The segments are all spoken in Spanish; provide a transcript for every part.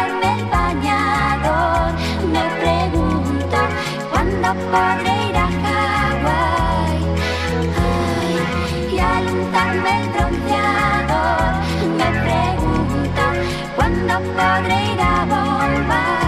quitarme el bañador. Me pregunto cuándo podré ir a Hawái. Ay, y al untarme el bronceador, me pregunto cuándo podré ir a Bombay.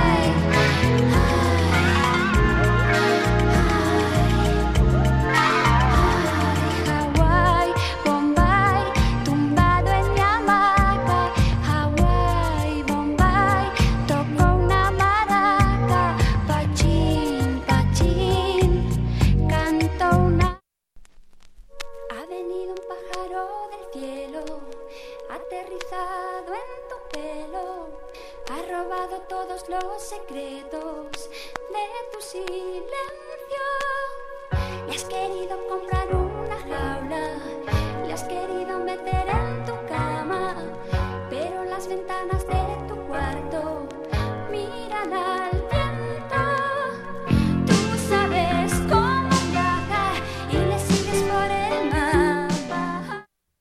Aterrizado en tu pelo, ha robado todos los secretos de tu silencio. Le has querido comprar una jaula, le has querido meter en tu cama, pero las ventanas